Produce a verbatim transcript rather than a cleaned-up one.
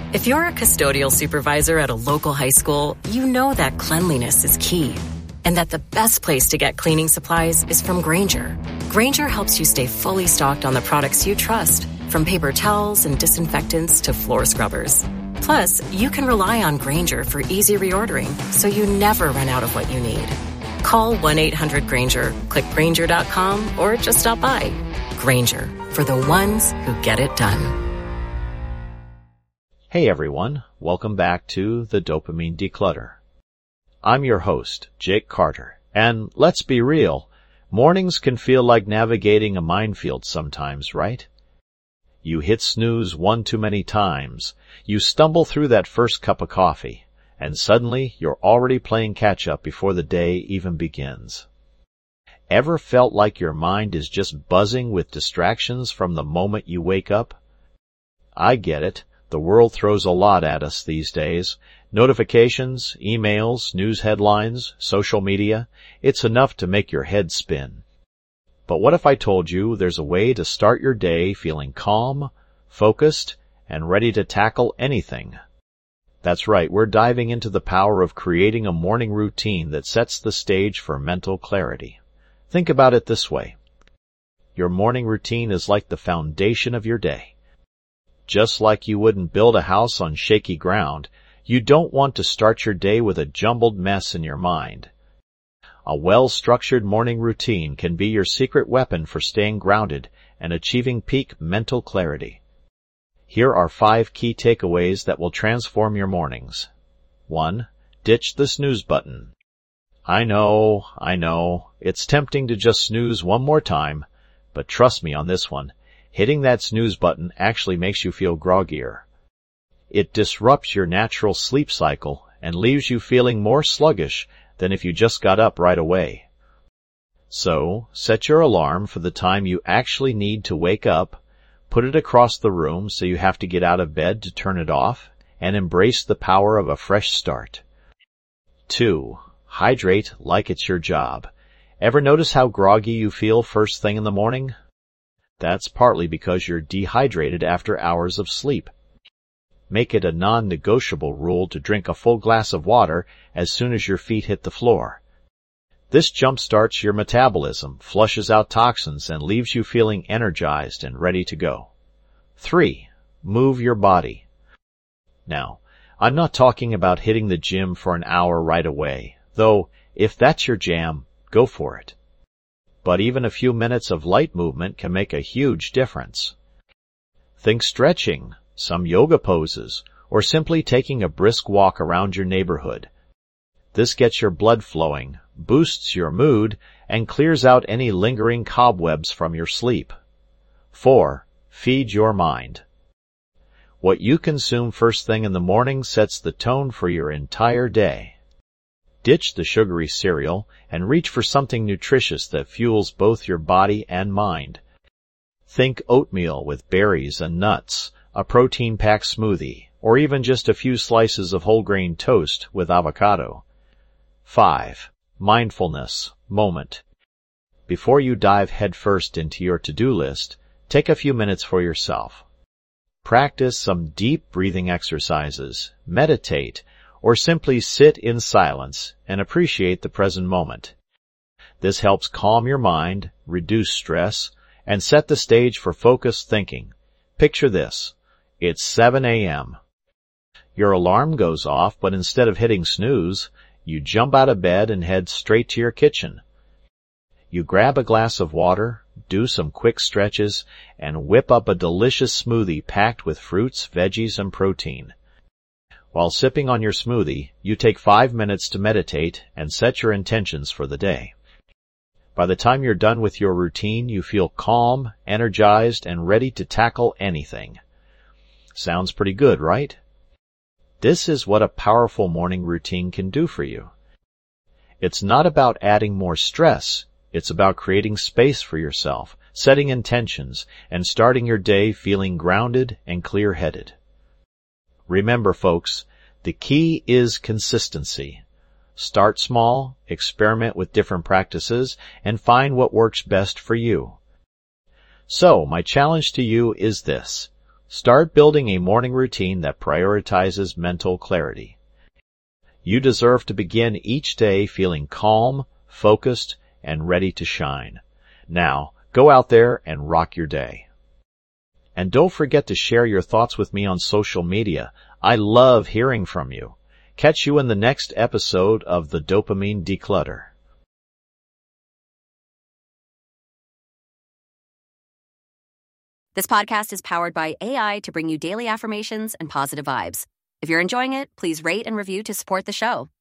If you're a custodial supervisor at a local high school, you know that cleanliness is key, and that the best place to get cleaning supplies is from Grainger. Grainger helps you stay fully stocked on the products you trust, from paper towels and disinfectants to floor scrubbers. Plus, you can rely on Grainger for easy reordering, so you never run out of what you need. Call one eight hundred Grainger, click Grainger dot com, or just stop by. Grainger, for the ones who get it done. Hey everyone, welcome back to the Dopamine Declutter. I'm your host, Jake Carter, and let's be real, mornings can feel like navigating a minefield sometimes, right? You hit snooze one too many times, you stumble through that first cup of coffee, and suddenly you're already playing catch-up before the day even begins. Ever felt like your mind is just buzzing with distractions from the moment you wake up? I get it. The world throws a lot at us these days. Notifications, emails, news headlines, social media. It's enough to make your head spin. But what if I told you there's a way to start your day feeling calm, focused, and ready to tackle anything? That's right, we're diving into the power of creating a morning routine that sets the stage for mental clarity. Think about it this way. Your morning routine is like the foundation of your day. Just like you wouldn't build a house on shaky ground, you don't want to start your day with a jumbled mess in your mind. A well-structured morning routine can be your secret weapon for staying grounded and achieving peak mental clarity. Here are five key takeaways that will transform your mornings. One, ditch the snooze button. I know, I know, it's tempting to just snooze one more time, but trust me on this one. Hitting that snooze button actually makes you feel groggier. It disrupts your natural sleep cycle and leaves you feeling more sluggish than if you just got up right away. So, set your alarm for the time you actually need to wake up, put it across the room so you have to get out of bed to turn it off, and embrace the power of a fresh start. Two, hydrate like it's your job. Ever notice how groggy you feel first thing in the morning? That's partly because you're dehydrated after hours of sleep. Make it a non-negotiable rule to drink a full glass of water as soon as your feet hit the floor. This jumpstarts your metabolism, flushes out toxins, and leaves you feeling energized and ready to go. Three, move your body. Now, I'm not talking about hitting the gym for an hour right away, though if that's your jam, go for it. But even a few minutes of light movement can make a huge difference. Think stretching, some yoga poses, or simply taking a brisk walk around your neighborhood. This gets your blood flowing, boosts your mood, and clears out any lingering cobwebs from your sleep. Four, feed your mind. What you consume first thing in the morning sets the tone for your entire day. Ditch the sugary cereal and reach for something nutritious that fuels both your body and mind. Think oatmeal with berries and nuts, a protein-packed smoothie, or even just a few slices of whole-grain toast with avocado. Five, mindfulness, moment. Before you dive headfirst into your to-do list, take a few minutes for yourself. Practice some deep breathing exercises, meditate, or simply sit in silence and appreciate the present moment. This helps calm your mind, reduce stress, and set the stage for focused thinking. Picture this. It's seven a.m. Your alarm goes off, but instead of hitting snooze, you jump out of bed and head straight to your kitchen. You grab a glass of water, do some quick stretches, and whip up a delicious smoothie packed with fruits, veggies, and protein. While sipping on your smoothie, you take five minutes to meditate and set your intentions for the day. By the time you're done with your routine, you feel calm, energized, and ready to tackle anything. Sounds pretty good, right? This is what a powerful morning routine can do for you. It's not about adding more stress. It's about creating space for yourself, setting intentions, and starting your day feeling grounded and clear-headed. Remember, folks, the key is consistency. Start small, experiment with different practices, and find what works best for you. So, my challenge to you is this. Start building a morning routine that prioritizes mental clarity. You deserve to begin each day feeling calm, focused, and ready to shine. Now, go out there and rock your day. And don't forget to share your thoughts with me on social media. I love hearing from you. Catch you in the next episode of the Dopamine Declutter. This podcast is powered by A I to bring you daily affirmations and positive vibes. If you're enjoying it, please rate and review to support the show.